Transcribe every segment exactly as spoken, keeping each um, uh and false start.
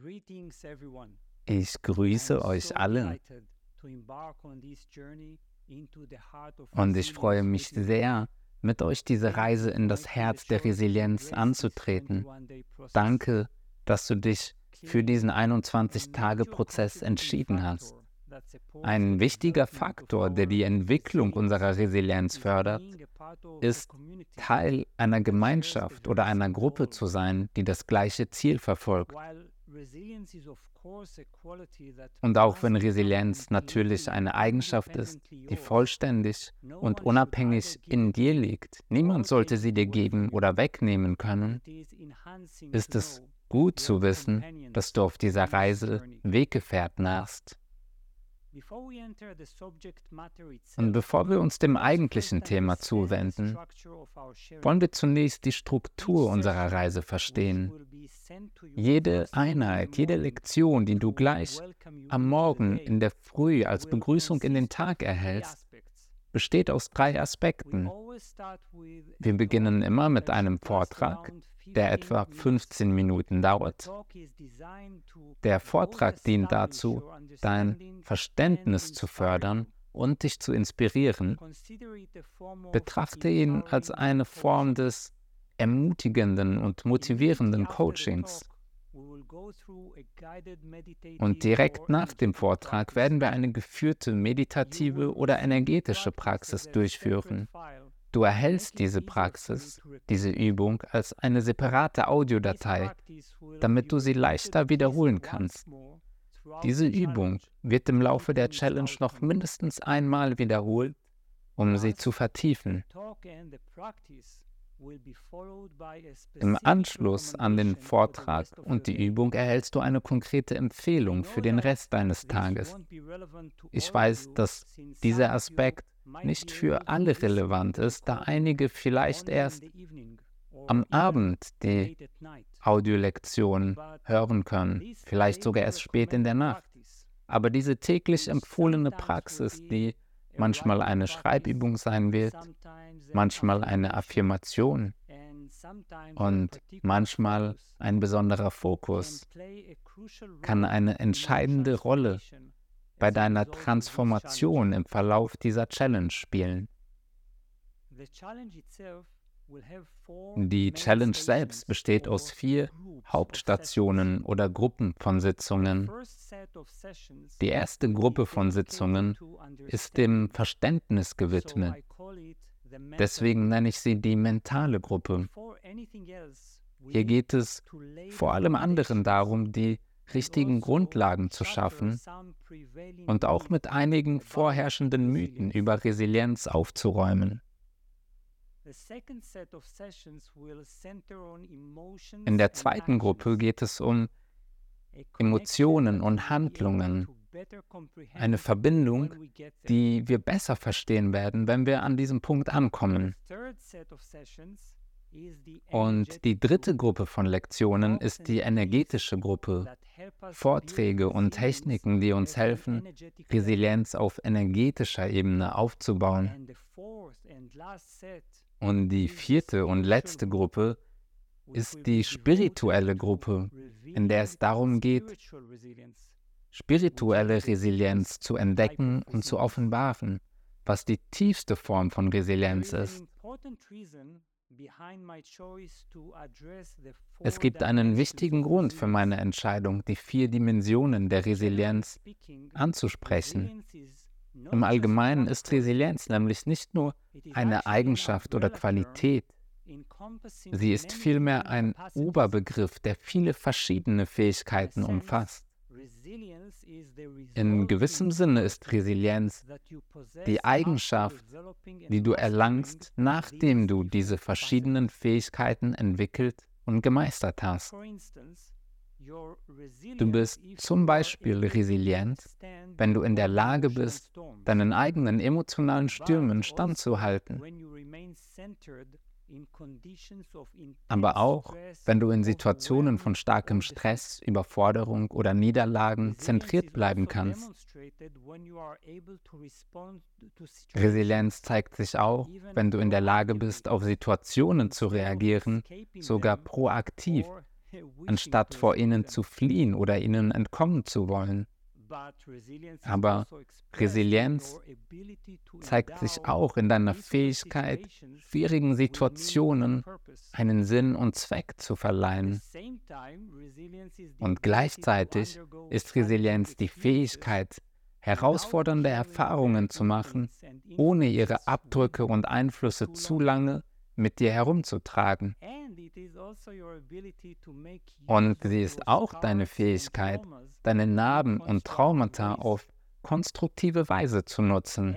Ich grüße euch alle und ich freue mich sehr, mit euch diese Reise in das Herz der Resilienz anzutreten. Danke, dass du dich für diesen einundzwanzig-Tage-Prozess entschieden hast. Ein wichtiger Faktor, der die Entwicklung unserer Resilienz fördert, ist, Teil einer Gemeinschaft oder einer Gruppe zu sein, die das gleiche Ziel verfolgt. Und auch wenn Resilienz natürlich eine Eigenschaft ist, die vollständig und unabhängig in dir liegt, niemand sollte sie dir geben oder wegnehmen können, ist es gut zu wissen, dass du auf dieser Reise Weggefährten hast. Und bevor wir uns dem eigentlichen Thema zuwenden, wollen wir zunächst die Struktur unserer Reise verstehen. Jede Einheit, jede Lektion, die du gleich am Morgen in der Früh als Begrüßung in den Tag erhältst, besteht aus drei Aspekten. Wir beginnen immer mit einem Vortrag, der etwa fünfzehn Minuten dauert. Der Vortrag dient dazu, dein Verständnis zu fördern und dich zu inspirieren. Betrachte ihn als eine Form des ermutigenden und motivierenden Coachings. Und direkt nach dem Vortrag werden wir eine geführte meditative oder energetische Praxis durchführen. Du erhältst diese Praxis, diese Übung als eine separate Audiodatei, damit du sie leichter wiederholen kannst. Diese Übung wird im Laufe der Challenge noch mindestens einmal wiederholt, um sie zu vertiefen. Im Anschluss an den Vortrag und die Übung erhältst du eine konkrete Empfehlung für den Rest deines Tages. Ich weiß, dass dieser Aspekt nicht für alle relevant ist, da einige vielleicht erst am Abend die Audiolektion hören können, vielleicht sogar erst spät in der Nacht. Aber diese täglich empfohlene Praxis, die manchmal eine Schreibübung sein wird, manchmal eine Affirmation und manchmal ein besonderer Fokus, kann eine entscheidende Rolle bei deiner Transformation im Verlauf dieser Challenge spielen. Die Challenge selbst besteht aus vier Hauptstationen oder Gruppen von Sitzungen. Die erste Gruppe von Sitzungen ist dem Verständnis gewidmet. Deswegen nenne ich sie die mentale Gruppe. Hier geht es vor allem anderen darum, die richtigen Grundlagen zu schaffen und auch mit einigen vorherrschenden Mythen über Resilienz aufzuräumen. In der zweiten Gruppe geht es um Emotionen und Handlungen, eine Verbindung, die wir besser verstehen werden, wenn wir an diesem Punkt ankommen. Und die dritte Gruppe von Lektionen ist die energetische Gruppe. Vorträge und Techniken, die uns helfen, Resilienz auf energetischer Ebene aufzubauen. Und die vierte und letzte Gruppe ist die spirituelle Gruppe, in der es darum geht, spirituelle Resilienz zu entdecken und zu offenbaren, was die tiefste Form von Resilienz ist. Es gibt einen wichtigen Grund für meine Entscheidung, die vier Dimensionen der Resilienz anzusprechen. Im Allgemeinen ist Resilienz nämlich nicht nur eine Eigenschaft oder Qualität. Sie ist vielmehr ein Oberbegriff, der viele verschiedene Fähigkeiten umfasst. In gewissem Sinne ist Resilienz die Eigenschaft, die du erlangst, nachdem du diese verschiedenen Fähigkeiten entwickelt und gemeistert hast. Du bist zum Beispiel resilient, wenn du in der Lage bist, deinen eigenen emotionalen Stürmen standzuhalten. Aber auch, wenn du in Situationen von starkem Stress, Überforderung oder Niederlagen zentriert bleiben kannst. Resilienz zeigt sich auch, wenn du in der Lage bist, auf Situationen zu reagieren, sogar proaktiv, anstatt vor ihnen zu fliehen oder ihnen entkommen zu wollen. Aber Resilienz zeigt sich auch in deiner Fähigkeit, schwierigen Situationen einen Sinn und Zweck zu verleihen. Und gleichzeitig ist Resilienz die Fähigkeit, herausfordernde Erfahrungen zu machen, ohne ihre Abdrücke und Einflüsse zu lange mit dir herumzutragen. Und sie ist auch deine Fähigkeit, deine Narben und Traumata auf konstruktive Weise zu nutzen.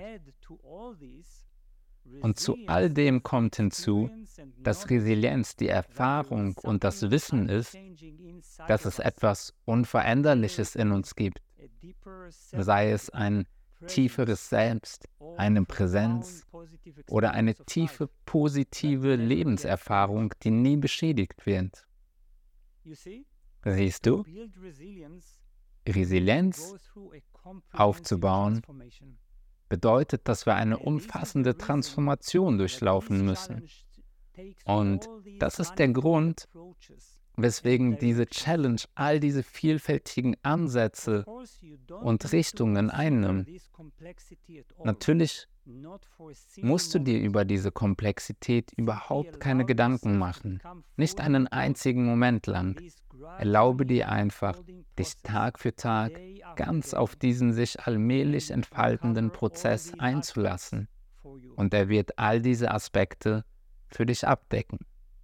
Und zu all dem kommt hinzu, dass Resilienz die Erfahrung und das Wissen ist, dass es etwas Unveränderliches in uns gibt, sei es ein tieferes Selbst, eine Präsenz oder eine tiefe positive Lebenserfahrung, die nie beschädigt wird. Siehst du, Resilienz aufzubauen bedeutet, dass wir eine umfassende Transformation durchlaufen müssen. Und das ist der Grund, weswegen diese Challenge all diese vielfältigen Ansätze und Richtungen einnimmt. Natürlich musst du dir über diese Komplexität überhaupt keine Gedanken machen, nicht einen einzigen Moment lang. Erlaube dir einfach, dich Tag für Tag ganz auf diesen sich allmählich entfaltenden Prozess einzulassen. Und er wird all diese Aspekte für dich abdecken.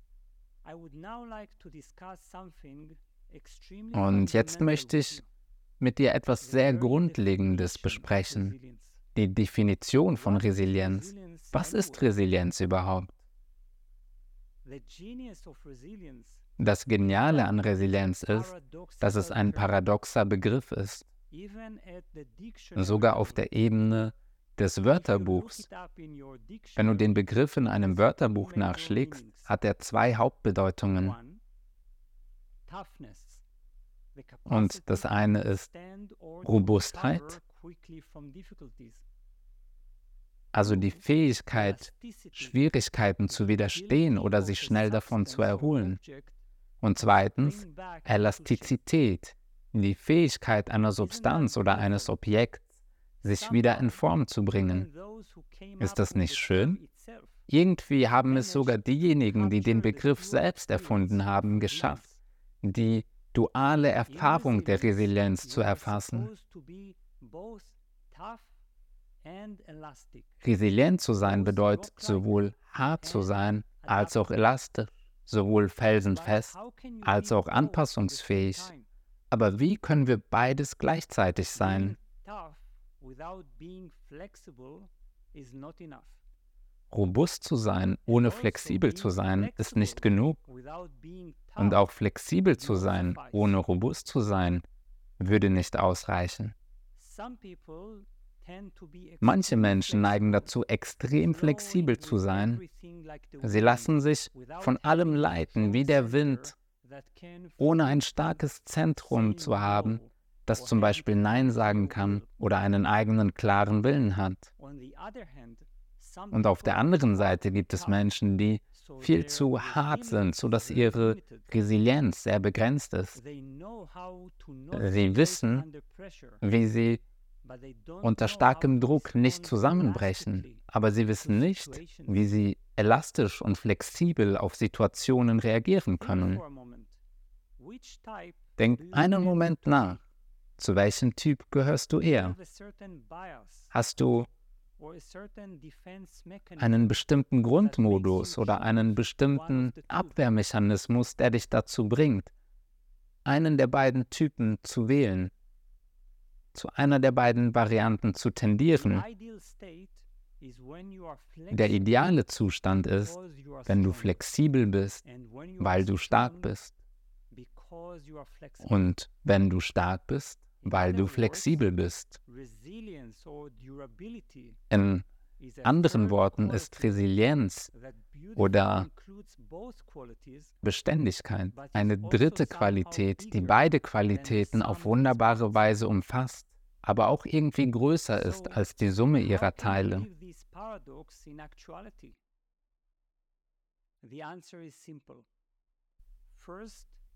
Und jetzt möchte ich mit dir etwas sehr Grundlegendes besprechen. Die Definition von Resilienz. Was ist Resilienz überhaupt? Das Geniale an Resilienz ist, dass es ein paradoxer Begriff ist. Sogar auf der Ebene des Wörterbuchs. Wenn du den Begriff in einem Wörterbuch nachschlägst, hat er zwei Hauptbedeutungen. Und das eine ist Robustheit, also die Fähigkeit, Schwierigkeiten zu widerstehen oder sich schnell davon zu erholen. Und zweitens Elastizität, die Fähigkeit einer Substanz oder eines Objekts, sich wieder in Form zu bringen. Ist das nicht schön? Irgendwie haben es sogar diejenigen, die den Begriff selbst erfunden haben, geschafft, die duale Erfahrung der Resilienz zu erfassen. Resilient zu sein bedeutet sowohl hart zu sein, als auch elastisch, sowohl felsenfest, als auch anpassungsfähig. Aber wie können wir beides gleichzeitig sein? Robust zu sein, ohne flexibel zu sein, ist nicht genug. Und auch flexibel zu sein, ohne robust zu sein, würde nicht ausreichen. Manche Menschen neigen dazu, extrem flexibel zu sein. Sie lassen sich von allem leiten, wie der Wind, ohne ein starkes Zentrum zu haben, das zum Beispiel Nein sagen kann oder einen eigenen klaren Willen hat. Und auf der anderen Seite gibt es Menschen, die viel zu hart sind, sodass ihre Resilienz sehr begrenzt ist. Sie wissen, wie sie unter starkem Druck nicht zusammenbrechen, aber sie wissen nicht, wie sie elastisch und flexibel auf Situationen reagieren können. Denk einen Moment nach. Zu welchem Typ gehörst du eher? Hast du einen bestimmten Grundmodus oder einen bestimmten Abwehrmechanismus, der dich dazu bringt, einen der beiden Typen zu wählen, zu einer der beiden Varianten zu tendieren? Der ideale Zustand ist, wenn du flexibel bist, weil du stark bist. Und wenn du stark bist, weil du flexibel bist. In anderen Worten ist Resilienz oder Beständigkeit eine dritte Qualität, die beide Qualitäten auf wunderbare Weise umfasst, aber auch irgendwie größer ist als die Summe ihrer Teile.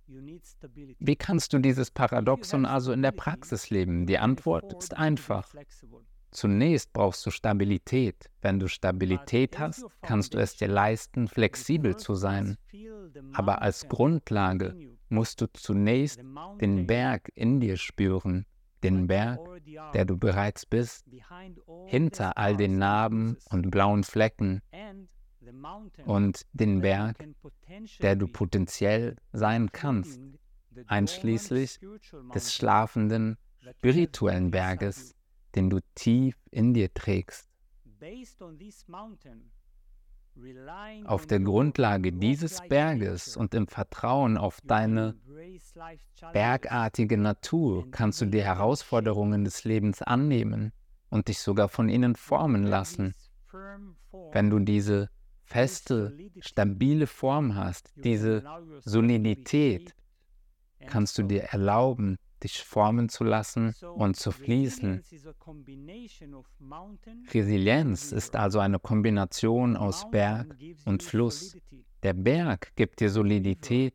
Wie kannst du dieses Paradoxon also in der Praxis leben? Die Antwort ist einfach. Zunächst brauchst du Stabilität. Wenn du Stabilität hast, kannst du es dir leisten, flexibel zu sein. Aber als Grundlage musst du zunächst den Berg in dir spüren, den Berg, der du bereits bist, hinter all den Narben und blauen Flecken, und den Berg, der du potenziell sein kannst, einschließlich des schlafenden, spirituellen Berges, den du tief in dir trägst. Auf der Grundlage dieses Berges und im Vertrauen auf deine bergartige Natur kannst du die Herausforderungen des Lebens annehmen und dich sogar von ihnen formen lassen. Wenn du diese feste, stabile Form hast, diese Solidität, kannst du dir erlauben, dich formen zu lassen und zu fließen. Resilienz ist also eine Kombination aus Berg und Fluss. Der Berg gibt dir Solidität.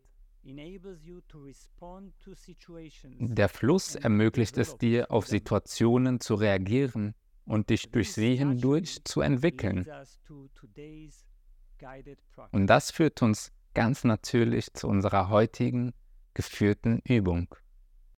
Der Fluss ermöglicht es dir, auf Situationen zu reagieren und dich durch sie hindurch zu entwickeln. Und das führt uns ganz natürlich zu unserer heutigen geführten Übung.